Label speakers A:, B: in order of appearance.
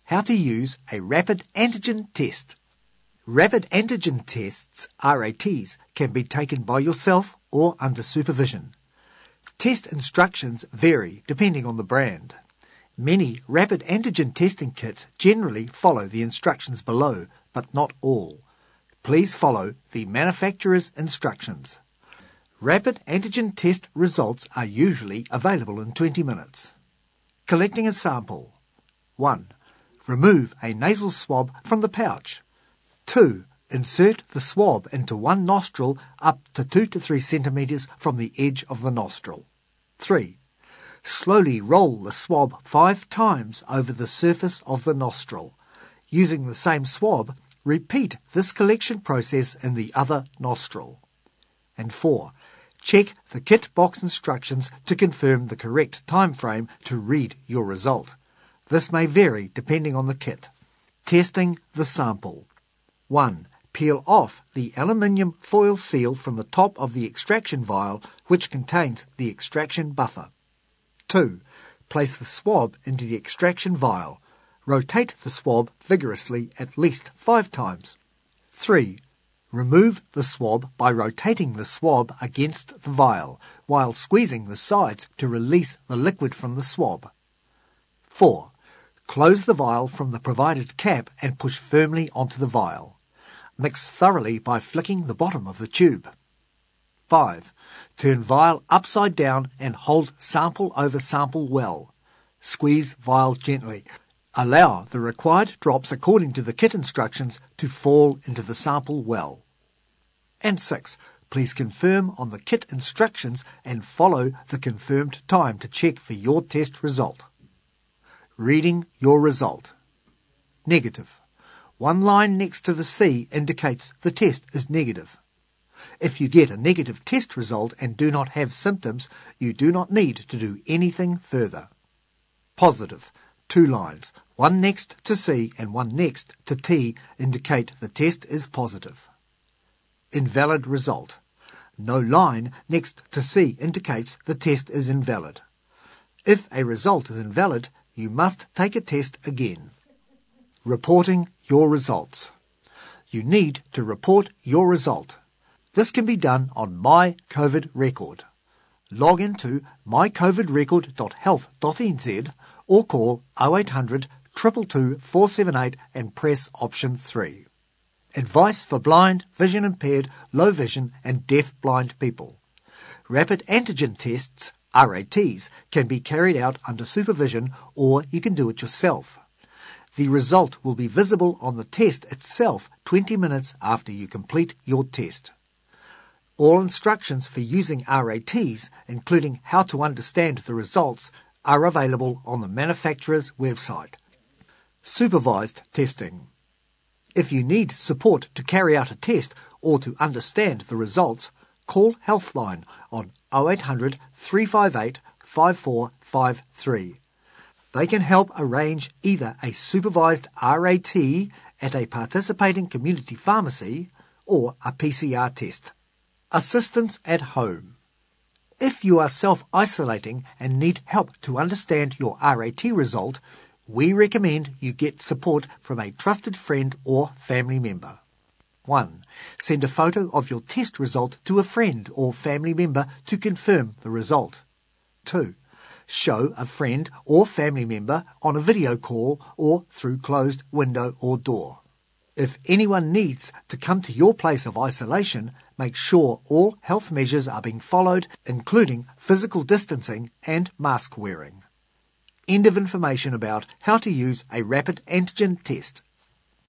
A: How to use a rapid antigen test. Rapid antigen tests, RATs, can be taken by yourself or under supervision. Test instructions vary depending on the brand. Many rapid antigen testing kits generally follow the instructions below, but not all. Please follow the manufacturer's instructions. Rapid antigen test results are usually available in 20 minutes. Collecting a sample. 1. Remove a nasal swab from the pouch. 2. Insert the swab into one nostril up to 2 to 3 centimetres from the edge of the nostril. 3. Slowly roll the swab 5 times over the surface of the nostril. Using the same swab, repeat this collection process in the other nostril. And 4. Check the kit box instructions to confirm the correct time frame to read your result. This may vary depending on the kit. Testing the sample. 1. Peel off the aluminium foil seal from the top of the extraction vial, which contains the extraction buffer. 2. Place the swab into the extraction vial. Rotate the swab vigorously at least 5 times. 3. Remove the swab by rotating the swab against the vial while squeezing the sides to release the liquid from the swab. 4. Close the vial from the provided cap and push firmly onto the vial. Mix thoroughly by flicking the bottom of the tube. 5. Turn vial upside down and hold sample over sample well. Squeeze vial gently. Allow the required drops according to the kit instructions to fall into the sample well. And 6. Please confirm on the kit instructions and follow the confirmed time to check for your test result. Reading your result. Negative. One line next to the C indicates the test is negative. If you get a negative test result and do not have symptoms, you do not need to do anything further. Positive. 2 lines, one next to C and one next to T, indicate the test is positive. Invalid result. No line next to C indicates the test is invalid. If a result is invalid, you must take a test again. Reporting your results. You need to report your result. This can be done on My COVID Record. Log into mycovidrecord.health.nz or call 0800 222 478 and press option 3. Advice for blind, vision impaired, low vision and deaf blind people. Rapid antigen tests, RATs, can be carried out under supervision or you can do it yourself. The result will be visible on the test itself 20 minutes after you complete your test. All instructions for using RATs, including how to understand the results, are available on the manufacturer's website. Supervised testing. If you need support to carry out a test or to understand the results, call Healthline on 0800 358 5453. They can help arrange either a supervised RAT at a participating community pharmacy or a PCR test. Assistance at home. If you are self-isolating and need help to understand your RAT result, we recommend you get support from a trusted friend or family member. 1. Send a photo of your test result to a friend or family member to confirm the result. 2. Show a friend or family member on a video call or through closed window or door. If anyone needs to come to your place of isolation, make sure all health measures are being followed, including physical distancing and mask wearing. End of information about how to use a rapid antigen test.